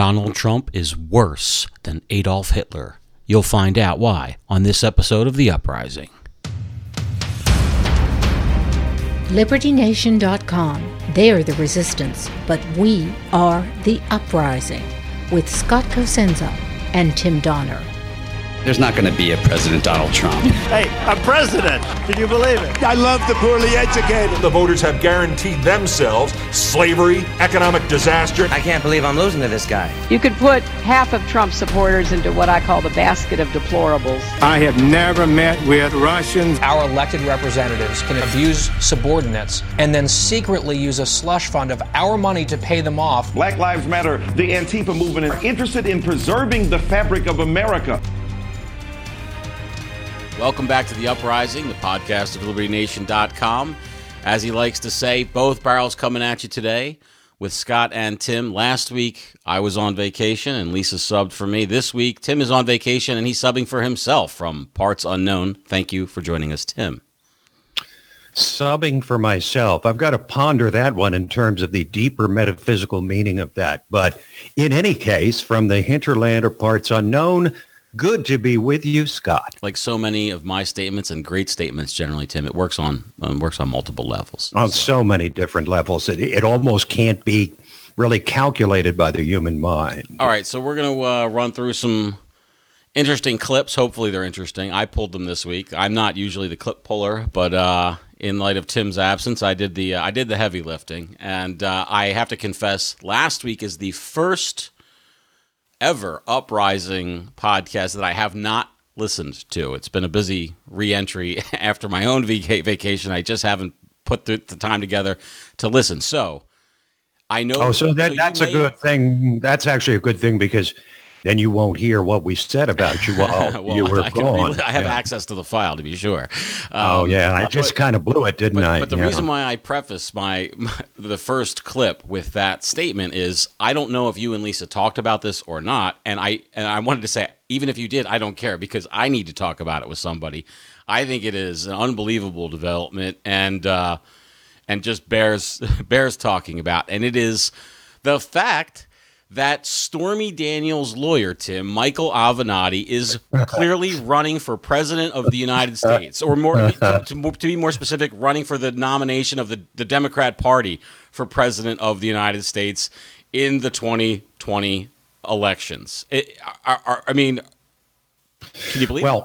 Donald Trump is worse than Adolf Hitler. You'll find out why on this episode of The Uprising. LibertyNation.com. They're the resistance, but we are the uprising. With Scott Cosenza and Tim Donner. There's not going to be a President Donald Trump. Hey, a president! Can you believe it? I love the poorly educated. The voters have guaranteed themselves slavery, economic disaster. I can't believe I'm losing to this guy. You could put half of Trump's supporters into what I call the basket of deplorables. I have never met with Russians. Our elected representatives can abuse subordinates and then secretly use a slush fund of our money to pay them off. Black Lives Matter, the Antifa movement, is interested in preserving the fabric of America. Welcome back to The Uprising, the podcast of LibertyNation.com. As he likes to say, both barrels coming at you today with Scott and Tim. Last week, I was on vacation and Lisa subbed for me. This week, Tim is on vacation and he's subbing for himself from Parts Unknown. Thank you for joining us, Tim. Subbing for myself. I've got to ponder that one in terms of the deeper metaphysical meaning of that. But in any case, from the hinterland of Parts Unknown, good to be with you, Scott. Like so many of my statements and great statements generally, Tim, it works on multiple levels. On so many different levels. It almost can't be really calculated by the human mind. All right, so we're going to run through some interesting clips. Hopefully they're interesting. I pulled them this week. I'm not usually the clip puller, but in light of Tim's absence, I did the heavy lifting. And I have to confess, last week is the first ever Uprising podcast that I have not listened to. It's been a busy re-entry after my own vacation. I just haven't put the time together to listen. So I know. Oh, so that's a good thing. That's actually a good thing because then you won't hear what we said about you while well, you were gone. I have access to the file, to be sure. I just kind of blew it, didn't I? But the reason why I preface the first clip with that statement is I don't know if you and Lisa talked about this or not, and I wanted to say even if you did, I don't care because I need to talk about it with somebody. I think it is an unbelievable development and just bears talking about, and it is the fact that Stormy Daniels' lawyer, Tim, Michael Avenatti, is clearly running for president of the United States, or to be more specific, running for the nomination of the Democrat Party for president of the United States in the 2020 elections. I mean, can you believe it?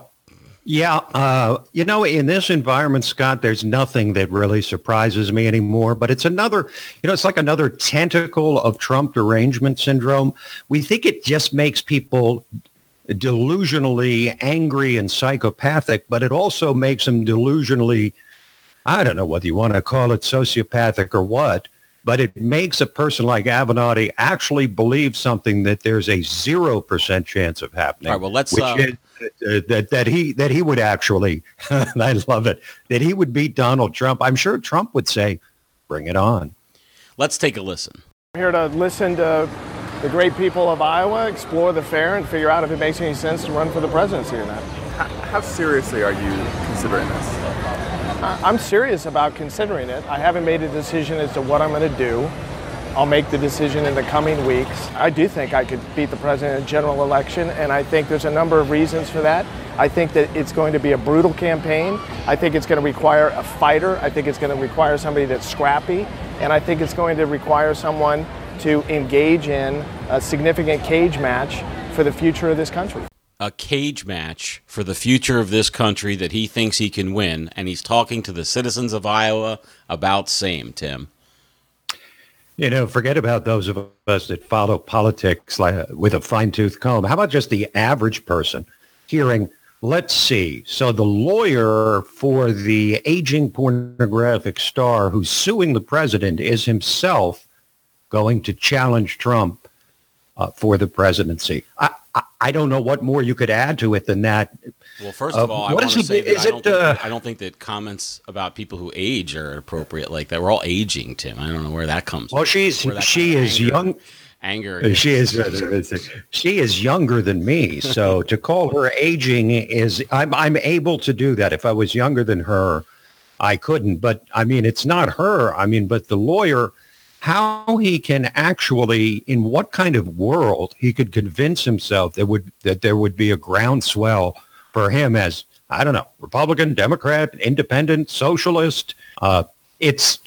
Yeah, in this environment, Scott, there's nothing that really surprises me anymore, but it's it's like another tentacle of Trump derangement syndrome. We think it just makes people delusionally angry and psychopathic, but it also makes them delusionally, I don't know whether you want to call it sociopathic or what, but it makes a person like Avenatti actually believe something that there's a 0% chance of happening. All right, well, let's that he would actually, I love it, that he would beat Donald Trump. I'm sure Trump would say, bring it on. Let's take a listen. I'm here to listen to the great people of Iowa, explore the fair, and figure out if it makes any sense to run for the presidency or not. How seriously are you considering this? I'm serious about considering it. I haven't made a decision as to what I'm going to do. I'll make the decision in the coming weeks. I do think I could beat the president in a general election, and I think there's a number of reasons for that. I think that it's going to be a brutal campaign. I think it's going to require a fighter. I think it's going to require somebody that's scrappy, and I think it's going to require someone to engage in a significant cage match for the future of this country. A cage match for the future of this country that he thinks he can win, and he's talking to the citizens of Iowa about same, Tim. Forget about those of us that follow politics with a fine-tooth comb. How about just the average person hearing, let's see, so the lawyer for the aging pornographic star who's suing the president is himself going to challenge Trump for the presidency. I don't know what more you could add to it than that. Well, first of all, I want to say that I don't think that comments about people who age are appropriate like that. We're all aging, Tim. I don't know where that comes from. Well, she is young. Anger. She is younger than me. So to call her aging is I'm able to do that. If I was younger than her, I couldn't. But I mean, it's not her. I mean, but the lawyer how he can actually, in what kind of world he could convince himself that there would be a groundswell for him as, I don't know, Republican, Democrat, Independent, Socialist. If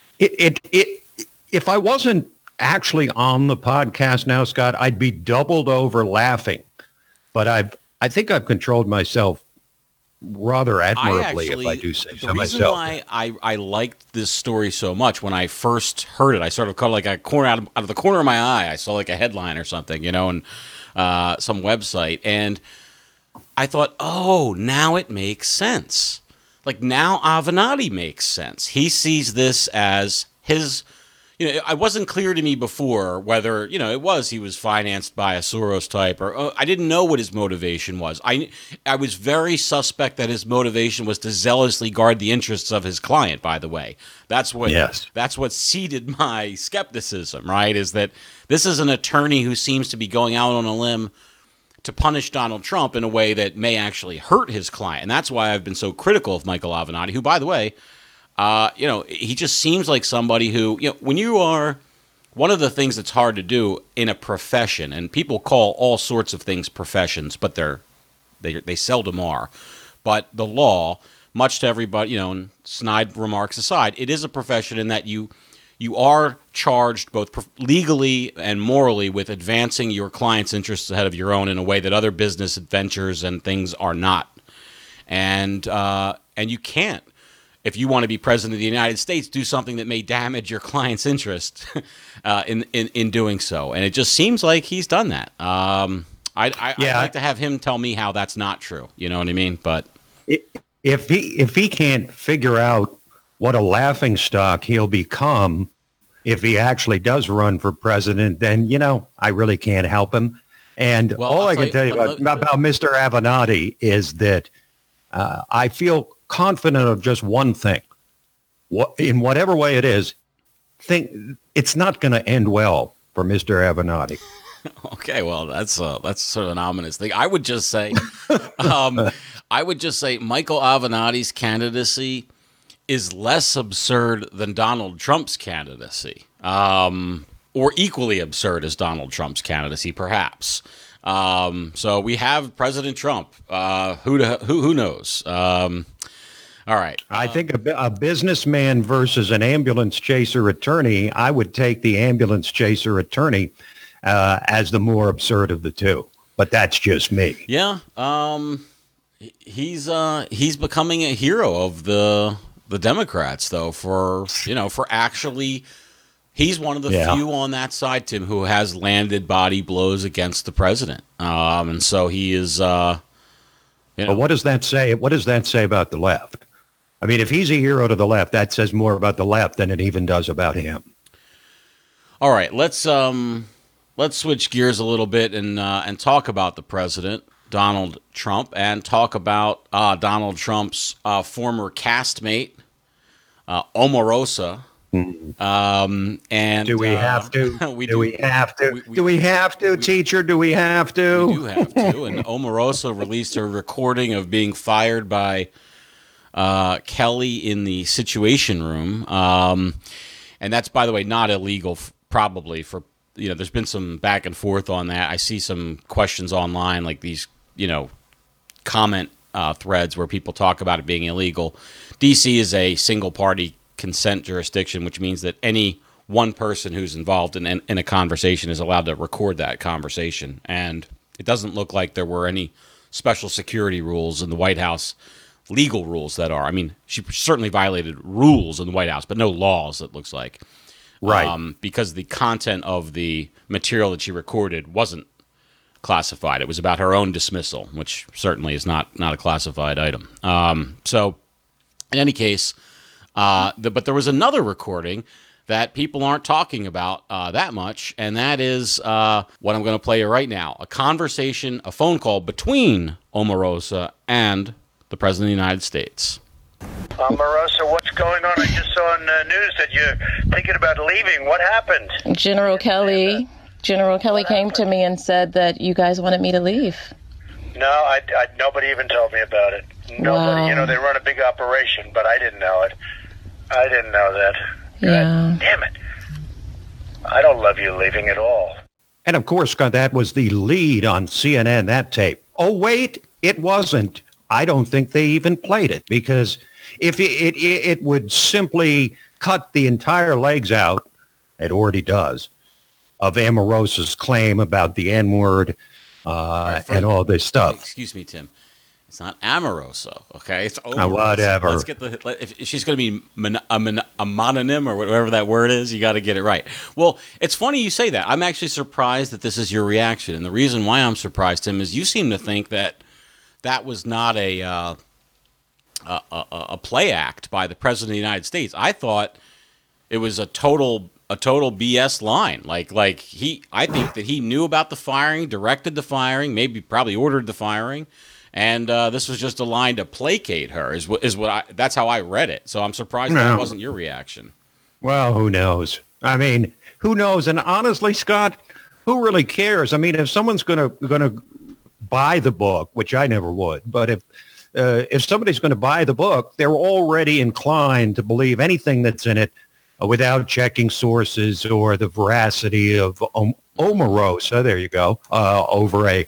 I wasn't actually on the podcast now, Scott, I'd be doubled over laughing. But I think I've controlled myself rather admirably, if I do say so myself. The reason why I liked this story so much, when I first heard it, I sort of caught like a corner out of the corner of my eye. I saw like a headline or something, and some website, and I thought, oh, now it makes sense. Like, now Avenatti makes sense. He sees this as his. It wasn't clear to me before whether, he was financed by a Soros type, or I didn't know what his motivation was. I was very suspect that his motivation was to zealously guard the interests of his client, by the way. That's what seeded my skepticism, right, is that this is an attorney who seems to be going out on a limb to punish Donald Trump in a way that may actually hurt his client. And that's why I've been so critical of Michael Avenatti, who, by the way, he just seems like somebody who, when you are, one of the things that's hard to do in a profession, and people call all sorts of things professions, but they seldom are. But the law, much to everybody, and snide remarks aside, it is a profession in that you are charged both legally and morally with advancing your client's interests ahead of your own in a way that other business adventures and things are not. And you can't, if you want to be president of the United States, do something that may damage your client's interest in doing so. And it just seems like he's done that. I'd like to have him tell me how that's not true. You know what I mean? But if he can't figure out what a laughingstock he'll become if he actually does run for president, then, I really can't help him. And all I can tell you about Mr. Avenatti is that I feel confident of just one thing. In whatever way it is, think it's not going to end well for Mr. Avenatti. Okay, well, that's sort of an ominous thing. I would just say, Michael Avenatti's candidacy is less absurd than Donald Trump's candidacy, or equally absurd as Donald Trump's candidacy, perhaps. So we have President Trump. Who knows? All right. I think a businessman versus an ambulance chaser attorney, I would take the ambulance chaser attorney as the more absurd of the two. But that's just me. Yeah. He's becoming a hero of the Democrats, though, for actually, he's one of the few on that side, Tim, who has landed body blows against the president. And so he is. But what does that say? What does that say about the left? I mean, if he's a hero to the left, that says more about the left than it even does about him. All right, let's switch gears a little bit and talk about the president, Donald Trump, and talk about Donald Trump's former castmate, Omarosa. And do we have to? Do we have to? Do we have to, teacher? Do we have to? We do have to. And Omarosa released a recording of being fired by Kelly in the Situation Room. And that's, by the way, not illegal, probably, for, there's been some back and forth on that. I see some questions online, like these, comment threads where people talk about it being illegal. D.C. is a single-party consent jurisdiction, which means that any one person who's involved in a conversation is allowed to record that conversation. And it doesn't look like there were any special security rules in the White House, legal rules that are. I mean, she certainly violated rules in the White House, but no laws, it looks like. Right. Because the content of the material that she recorded wasn't classified. It was about her own dismissal, which certainly is not a classified item. So in any case, but there was another recording that people aren't talking about that much, and that is what I'm going to play you right now. A conversation, a phone call between Omarosa and the President of the United States. Omarosa, what's going on? I just saw on the news that you're thinking about leaving. What happened? General Kelly came to me and said that you guys wanted me to leave. No, nobody even told me about it. Nobody. Wow. They run a big operation, but I didn't know it. I didn't know that. Yeah. God damn it. I don't love you leaving at all. And of course, Scott, that was the lead on CNN, that tape. Oh, wait, it wasn't. I don't think they even played it, because if it would simply cut the entire legs out, it already does, of Omarosa's claim about the N-word and all this stuff. Excuse me, Tim. It's not Omarosa, okay? It's Omarosa. Whatever. Let's get if she's going to be a mononym or whatever that word is, you got to get it right. Well, it's funny you say that. I'm actually surprised that this is your reaction. And the reason why I'm surprised, Tim, is you seem to think that was not a play act by the President of the United States. I thought it was a total BS line. I think that he knew about the firing, directed the firing, probably ordered the firing. And this was just a line to placate her, that's how I read it. So I'm surprised that wasn't your reaction. Well, who knows? I mean, who knows? And honestly, Scott, who really cares? I mean, if someone's going to buy the book, which I never would, but if somebody's going to buy the book, they're already inclined to believe anything that's in it without checking sources or the veracity of Omarosa. There you go. Over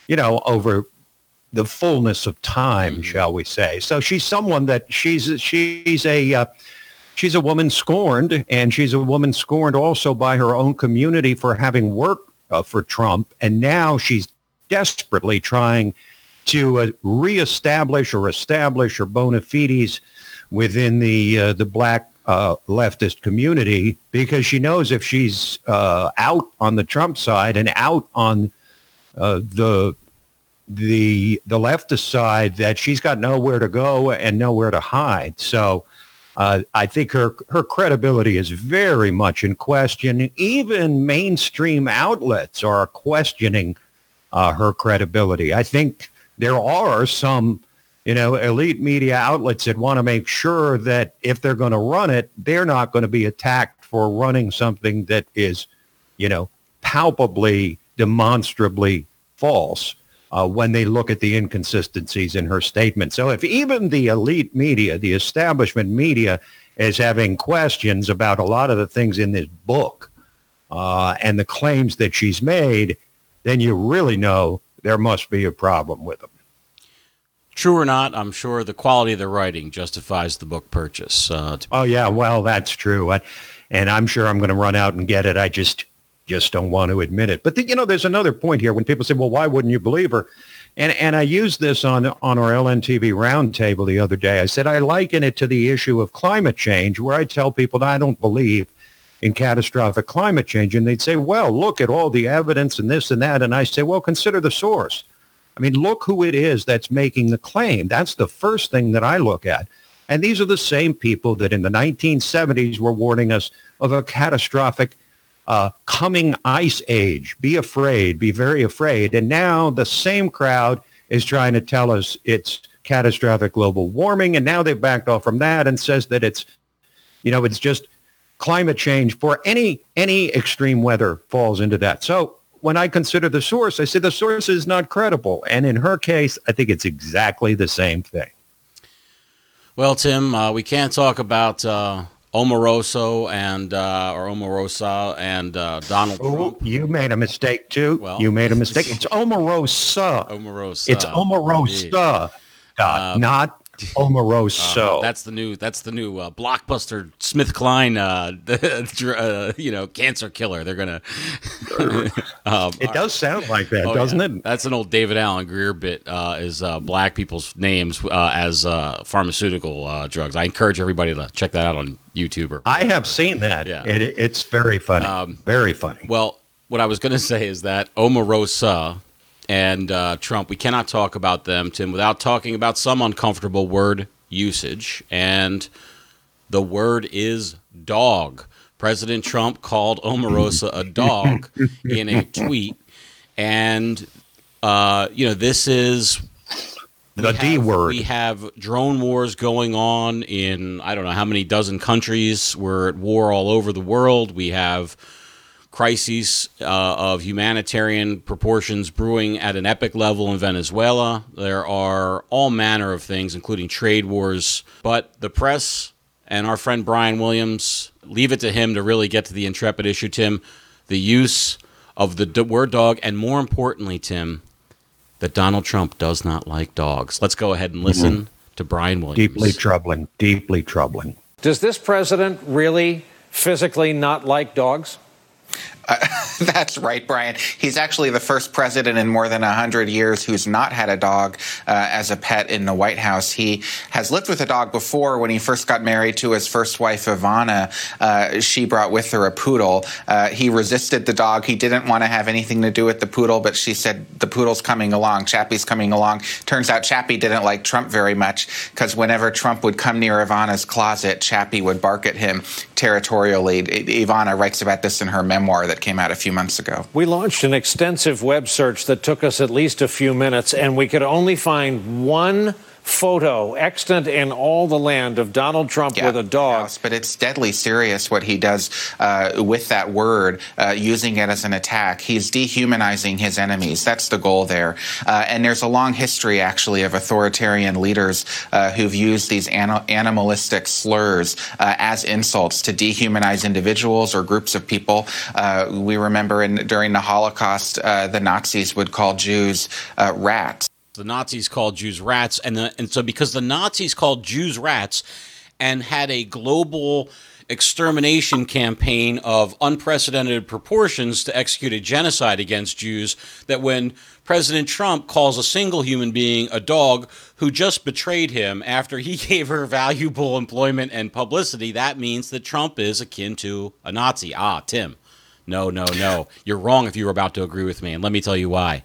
the fullness of time, shall we say. So she's someone that she's a woman scorned, and she's a woman scorned also by her own community for having worked for Trump. And now she's desperately trying to reestablish or establish her bona fides within the black leftist community, because she knows if she's out on the Trump side and out on the leftist side, that she's got nowhere to go and nowhere to hide. So I think her credibility is very much in question. Even mainstream outlets are questioning her credibility. I think there are some, elite media outlets that want to make sure that if they're going to run it, they're not going to be attacked for running something that is, palpably, demonstrably false. When they look at the inconsistencies in her statement. So if even the elite media, the establishment media, is having questions about a lot of the things in this book and the claims that she's made, then you really know there must be a problem with them. True or not, I'm sure the quality of the writing justifies the book purchase. Oh, yeah, well, that's true. And I'm sure I'm going to run out and get it. I just don't want to admit it. But, there's another point here when people say, well, why wouldn't you believe her? And I used this on our LNTV roundtable the other day. I said, I liken it to the issue of climate change, where I tell people that I don't believe in catastrophic climate change. And they'd say, well, look at all the evidence and this and that. And I say, well, consider the source. I mean, look who it is that's making the claim. That's the first thing that I look at. And these are the same people that in the 1970s were warning us of a catastrophic coming ice age. Be afraid, be very afraid. And now the same crowd is trying to tell us it's catastrophic global warming. And now they've backed off from that and says that it's just climate change for any extreme weather falls into that. So when I consider the source, I say the source is not credible. And in her case, I think it's exactly the same thing. Well, Tim, we can't talk about Omarosa and Donald Trump. You made a mistake too. Well, you made a mistake. It's Omarosa. Omarosa. It's Omarosa, not Omarosa. That's the new blockbuster SmithKline, cancer killer. They're gonna. It does sound like that, doesn't it? That's an old David Allen Greer bit. Is black people's names as pharmaceutical drugs. I encourage everybody to check that out on YouTube. I have seen that. Yeah. It's very funny. Very funny. Well, what I was going to say is that Omarosa and Trump, we cannot talk about them, Tim, without talking about some uncomfortable word usage. And the word is dog. President Trump called Omarosa a dog in a tweet. And, this is the D word. We have drone wars going on in, I don't know how many dozen countries. We're at war all over the world. We have crises of humanitarian proportions brewing at an epic level in Venezuela. There are all manner of things, including trade wars. But the press and our friend Brian Williams, leave it to him to really get to the intrepid issue, Tim. The use of the word dog, and more importantly, Tim, that Donald Trump does not like dogs. Let's go ahead and listen to Brian Williams. Deeply troubling. Deeply troubling. Does this president really physically not like dogs? That's right, Brian. He's actually the first president in more than 100 years who's not had a dog as a pet in the White House. He has lived with a dog before. When he first got married to his first wife, Ivana, she brought with her a poodle. He resisted the dog. He didn't want to have anything to do with the poodle, but she said, the poodle's coming along, Chappie's coming along. Turns out Chappie didn't like Trump very much, because whenever Trump would come near Ivana's closet, Chappie would bark at him territorially. Ivana writes about this in her memoir that came out a few months ago. We launched an extensive web search that took us at least a few minutes, and we could only find one photo extant in all the land of Donald Trump with a dog. Yes, but it's deadly serious what he does with that word, using it as an attack. He's dehumanizing his enemies. That's the goal there. And there's a long history, actually, of authoritarian leaders who've used these animalistic slurs as insults to dehumanize individuals or groups of people. We remember during the Holocaust, the Nazis would call Jews rats. The Nazis called Jews rats, and so because the Nazis called Jews rats and had a global extermination campaign of unprecedented proportions to execute a genocide against Jews, that when President Trump calls a single human being a dog who just betrayed him after he gave her valuable employment and publicity, that means that Trump is akin to a Nazi. Tim. No. You're wrong if you were about to agree with me, and let me tell you why.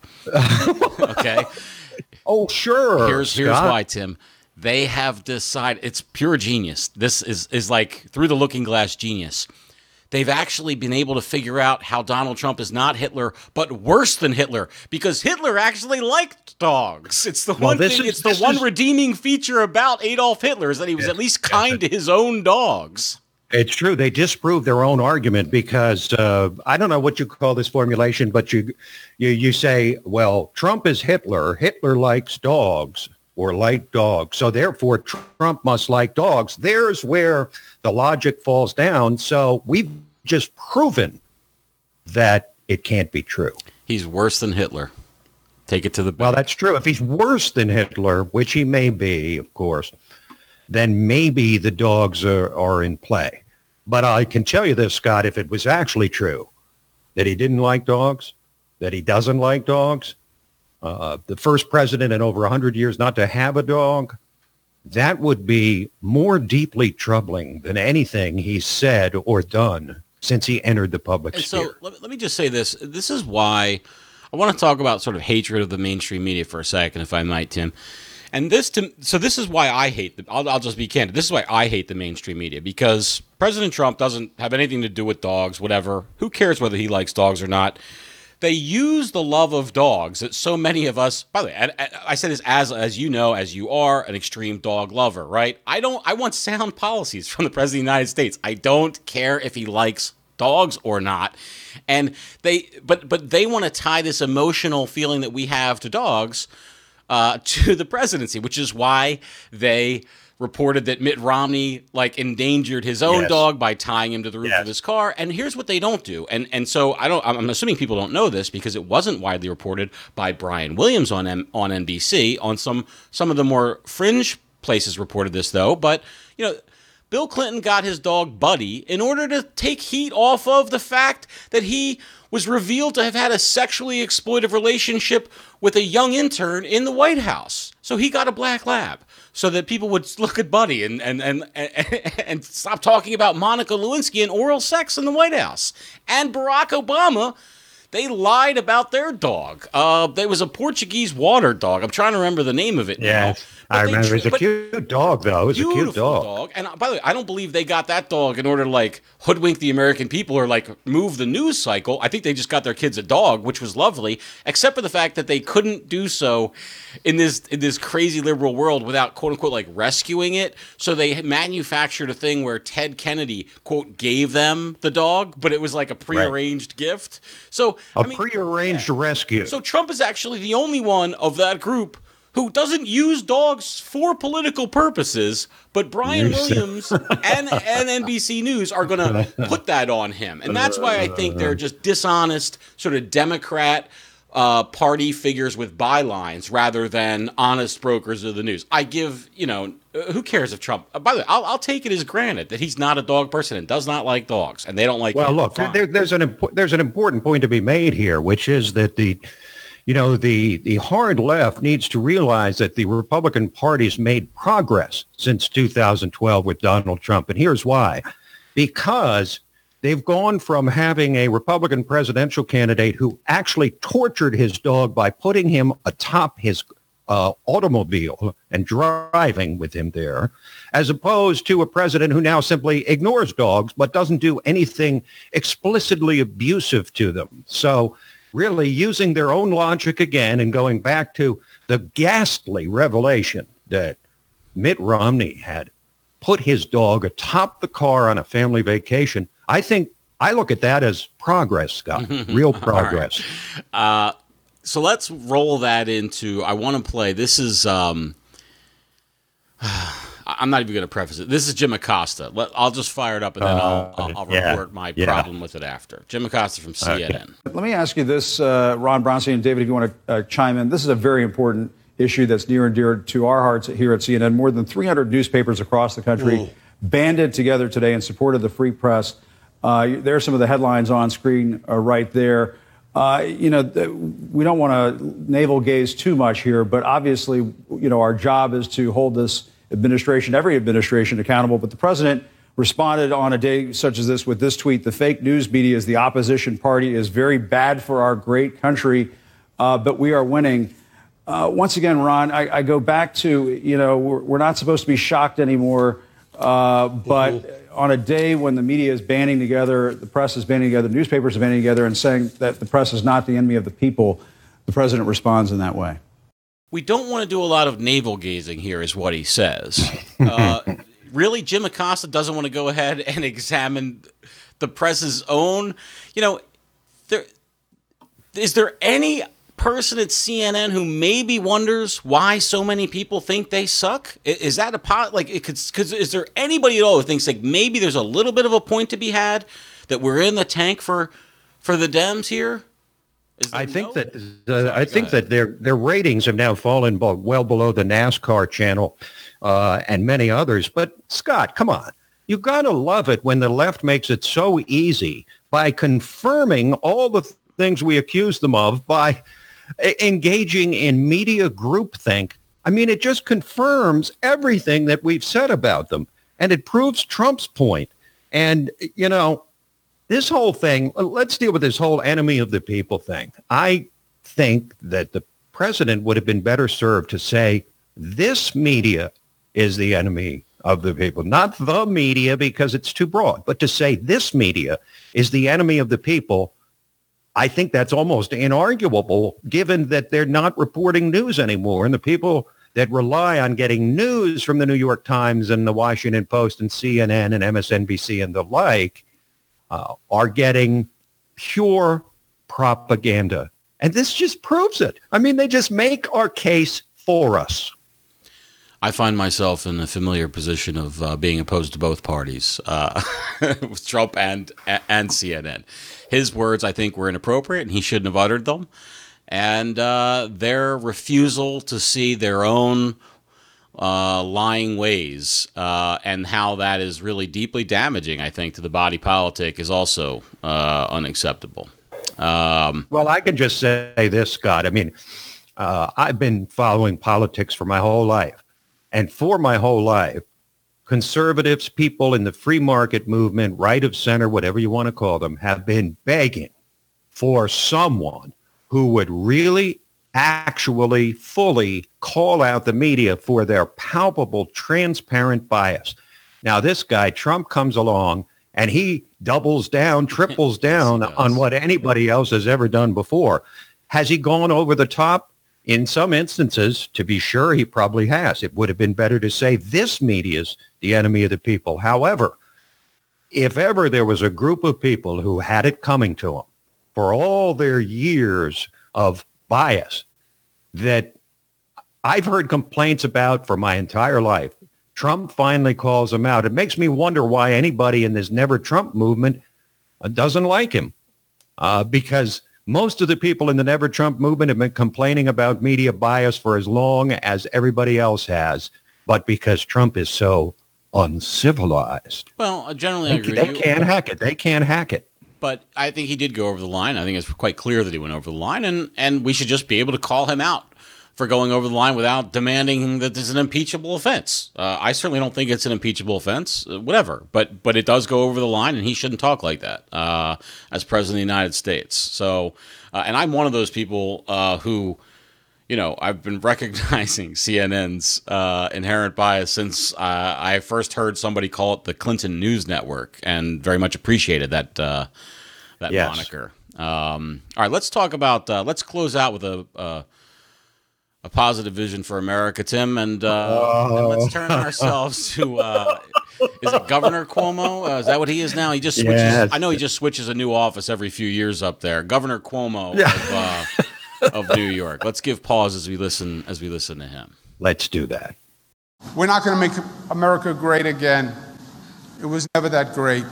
Okay? Oh, sure. Here's why, Tim. They have decided, it's pure genius. This is like through the looking glass genius. They've actually been able to figure out how Donald Trump is not Hitler, but worse than Hitler, because Hitler actually liked dogs. It's the one thing. It's the one redeeming feature about Adolf Hitler is that he was at least kind to his own dogs. It's true. They disproved their own argument because I don't know what you call this formulation, but you say, well, Trump is Hitler. Hitler likes dogs or like dogs. So therefore, Trump must like dogs. There's where the logic falls down. So we've just proven that it can't be true. He's worse than Hitler. Take it to the bank. Well, that's true. If he's worse than Hitler, which he may be, of course, then maybe the dogs are in play. But I can tell you this, Scott, if it was actually true that he didn't like dogs, that he doesn't like dogs, the first president in over 100 years not to have a dog, that would be more deeply troubling than anything he's said or done since he entered the public sphere. So let me just say this. This is why I want to talk about sort of hatred of the mainstream media for a second, if I might, Tim. And this is why I hate I'll just be candid. This is why I hate the mainstream media, because President Trump doesn't have anything to do with dogs, whatever. Who cares whether he likes dogs or not? They use the love of dogs that so many of us, by the way, I say this as you know, as you are an extreme dog lover, right? I want sound policies from the President of the United States. I don't care if he likes dogs or not. And but they want to tie this emotional feeling that we have to dogs to the presidency, which is why they reported that Mitt Romney endangered his own dog by tying him to the roof of his car. And here's what they don't do. And so I'm assuming people don't know this because it wasn't widely reported by Brian Williams on NBC. On some of the more fringe places reported this though. But Bill Clinton got his dog Buddy in order to take heat off of the fact that he was revealed to have had a sexually exploitive relationship with a young intern in the White House. So he got a black lab so that people would look at Buddy and stop talking about Monica Lewinsky and oral sex in the White House. And Barack Obama, they lied about their dog. There was a Portuguese water dog. I'm trying to remember the name of it now. I remember. It was a cute dog, though. It was a cute dog. And by the way, I don't believe they got that dog in order to hoodwink the American people or move the news cycle. I think they just got their kids a dog, which was lovely, except for the fact that they couldn't do so in this crazy liberal world without quote unquote rescuing it. So they manufactured a thing where Ted Kennedy quote gave them the dog, but it was like a prearranged gift. So prearranged rescue. So Trump is actually the only one of that group who doesn't use dogs for political purposes, but Brian Williams and NBC News are going to put that on him. And that's why I think they're just dishonest, sort of Democrat party figures with bylines rather than honest brokers of the news. I give, who cares if Trump, by the way, I'll take it as granted that he's not a dog person and does not like dogs, and they don't like him. Well, look, there's an important point to be made here, which is that the hard left needs to realize that the Republican Party's made progress since 2012 with Donald Trump. And here's why. Because they've gone from having a Republican presidential candidate who actually tortured his dog by putting him atop his automobile and driving with him there, as opposed to a president who now simply ignores dogs but doesn't do anything explicitly abusive to them. So really using their own logic again and going back to the ghastly revelation that Mitt Romney had put his dog atop the car on a family vacation. I think I look at that as progress, Scott, real progress. Right. So let's roll that into, I want to play, this is, I'm not even going to preface it. This is Jim Acosta. I'll just fire it up and then I'll report my problem with it after. Jim Acosta from CNN. Okay. Let me ask you this, Ron Bronstein and David, if you want to chime in. This is a very important issue that's near and dear to our hearts here at CNN. More than 300 newspapers across the country banded together today in support of the free press. There are some of the headlines on screen right there. We don't want to navel gaze too much here, but obviously, our job is to hold this administration, every administration, accountable. But the president responded on a day such as this with this tweet: "The fake news media is the opposition party, is very bad for our great country, but we are winning." Once again, Ron, I go back to, we're not supposed to be shocked anymore, but on a day when the media is banding together, the press is banding together, newspapers are banding together and saying that the press is not the enemy of the people, the president responds in that way. We don't want to do a lot of navel gazing here, is what he says. Really, Jim Acosta doesn't want to go ahead and examine the press's own. Is there any person at CNN who maybe wonders why so many people think they suck? Is that is there anybody at all who thinks maybe there's a little bit of a point to be had that we're in the tank for the Dems here? I think that their ratings have now fallen well below the NASCAR channel and many others. But Scott, come on. You got to love it when the left makes it so easy by confirming all the things we accuse them of by engaging in media groupthink. I mean, it just confirms everything that we've said about them, and it proves Trump's point. And, this whole thing, let's deal with this whole enemy of the people thing. I think that the president would have been better served to say this media is the enemy of the people, not the media because it's too broad, but to say this media is the enemy of the people. I think that's almost inarguable given that they're not reporting news anymore. And the people that rely on getting news from the New York Times and the Washington Post and CNN and MSNBC and the like are getting pure propaganda. And this just proves it. I mean, they just make our case for us. I find myself in a familiar position of being opposed to both parties, with Trump and CNN. His words, I think, were inappropriate, and he shouldn't have uttered them. And their refusal to see their own lying ways and how that is really deeply damaging, I think, to the body politic is also unacceptable. Well, I can just say this, Scott. I mean, I've been following politics for my whole life. And for my whole life, conservatives, people in the free market movement, right of center, whatever you want to call them, have been begging for someone who would really, actually, fully call out the media for their palpable, transparent bias. Now, this guy, Trump, comes along and he doubles down, triples down on what anybody else has ever done before. Has he gone over the top? In some instances, to be sure, he probably has. It would have been better to say this media is the enemy of the people. However, if ever there was a group of people who had it coming to them for all their years of bias, that I've heard complaints about for my entire life. Trump finally calls him out. It makes me wonder why anybody in this Never Trump movement doesn't like him, because most of the people in the Never Trump movement have been complaining about media bias for as long as everybody else has, but because Trump is so uncivilized. Well, generally, I agree. They can't hack it. They can't hack it. But I think he did go over the line. I think it's quite clear that he went over the line, and we should just be able to call him out for going over the line without demanding that it's an impeachable offense. I certainly don't think it's an impeachable offense, whatever. But it does go over the line, and he shouldn't talk like that as president of the United States. So, and I'm one of those people who, you know, I've been recognizing CNN's inherent bias since I first heard somebody call it the Clinton News Network, and very much appreciated that moniker. All right, let's talk about. Let's close out with a positive vision for America, Tim, and let's turn ourselves to, is it Governor Cuomo? Is that what he is now? He just switches. Yes. I know he just switches a new office every few years up there. Governor Cuomo of New York. Let's give pause as we listen to him. Let's do that. We're not going to make America great again. It was never that great.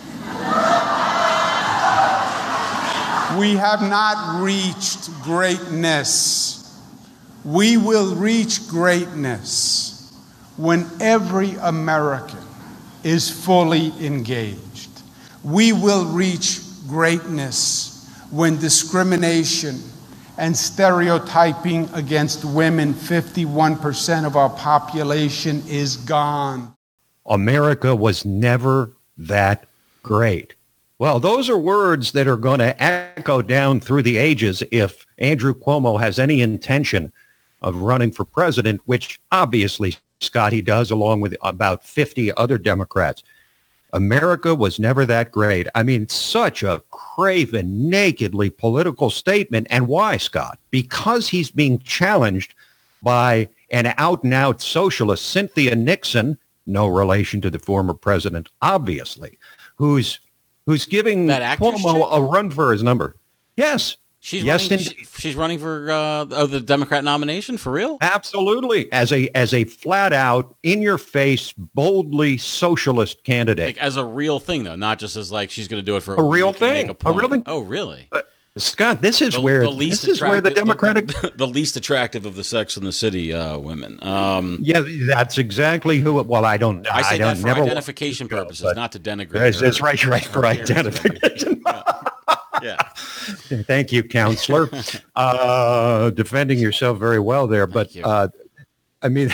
We have not reached greatness. We will reach greatness when every American is fully engaged. We will reach greatness when discrimination and stereotyping against women, 51% of our population, is gone. America was never that great. Well, those are words that are going to echo down through the ages if Andrew Cuomo has any intention of running for president, which obviously, Scott, he does, along with about 50 other Democrats. America was never that great. I mean, such a craven, nakedly political statement. And why, Scott? Because he's being challenged by an out-and-out socialist, Cynthia Nixon, no relation to the former president, obviously, who's giving Cuomo a run for his number. Yes. She's running for the Democrat nomination, for real? Absolutely, as a flat out, in your face, boldly socialist candidate. Like, as a real thing, though, not just as like she's going to do it for a real thing. A real thing. Oh, really? Scott, this is where the Democratic the least attractive of the Sex and the City women. Yeah, that's exactly who. Well, I don't. I say that for identification purposes, not to denigrate. That's right for identification. Yeah. Thank you, counselor. Defending yourself very well there, but I mean,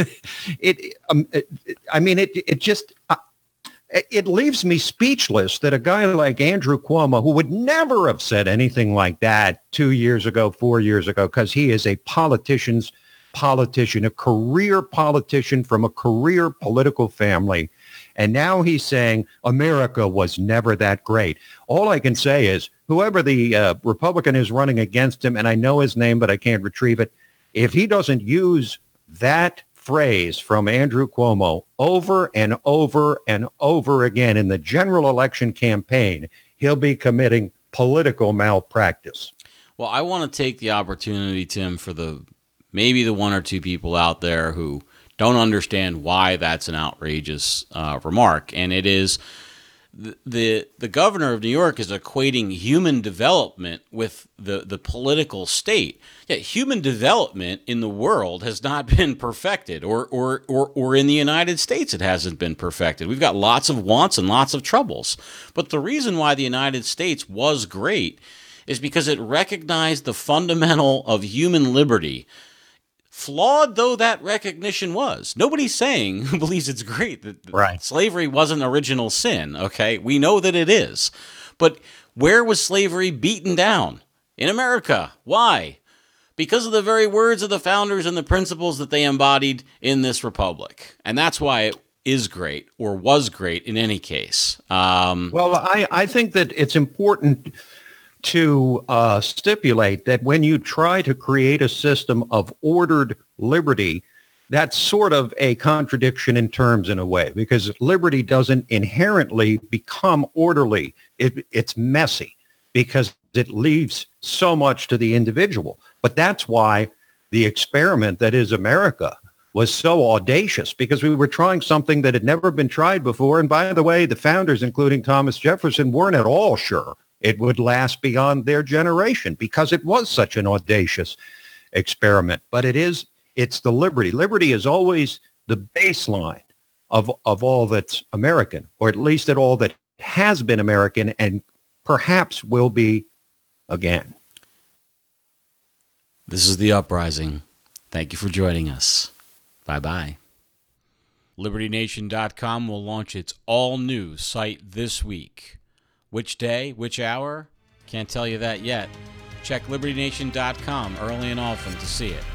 it leaves me speechless that a guy like Andrew Cuomo, who would never have said anything like that 2 years ago, 4 years ago, because he is a politician, a career politician from a career political family. And now he's saying America was never that great. All I can say is whoever the Republican is running against him, and I know his name, but I can't retrieve it, if he doesn't use that phrase from Andrew Cuomo over and over and over again in the general election campaign, he'll be committing political malpractice. Well, I want to take the opportunity, Tim, for maybe the one or two people out there who don't understand why that's an outrageous remark. And it is the governor of New York is equating human development with the political state. Yeah, human development in the world has not been perfected, or in the United States it hasn't been perfected. We've got lots of wants and lots of troubles. But the reason why the United States was great is because it recognized the fundamental of human liberty. Flawed though that recognition was. Nobody's saying who believes it's great that slavery wasn't original sin, okay? We know that it is. But where was slavery beaten down? In America. Why? Because of the very words of the founders and the principles that they embodied in this republic. And that's why it is great, or was great in any case. Well, I think that it's important to stipulate that when you try to create a system of ordered liberty, that's sort of a contradiction in terms in a way, because liberty doesn't inherently become orderly. It's messy because it leaves so much to the individual. But that's why the experiment that is America was so audacious because we were trying something that had never been tried before. And by the way, the founders, including Thomas Jefferson, weren't at all sure it would last beyond their generation because it was such an audacious experiment. But it's the liberty. Liberty is always the baseline of all that's American, or at least at all that has been American and perhaps will be again. This is The Uprising. Thank you for joining us. Bye-bye. LibertyNation.com will launch its all-new site this week. Which day, which hour? Can't tell you that yet. Check LibertyNation.com early and often to see it.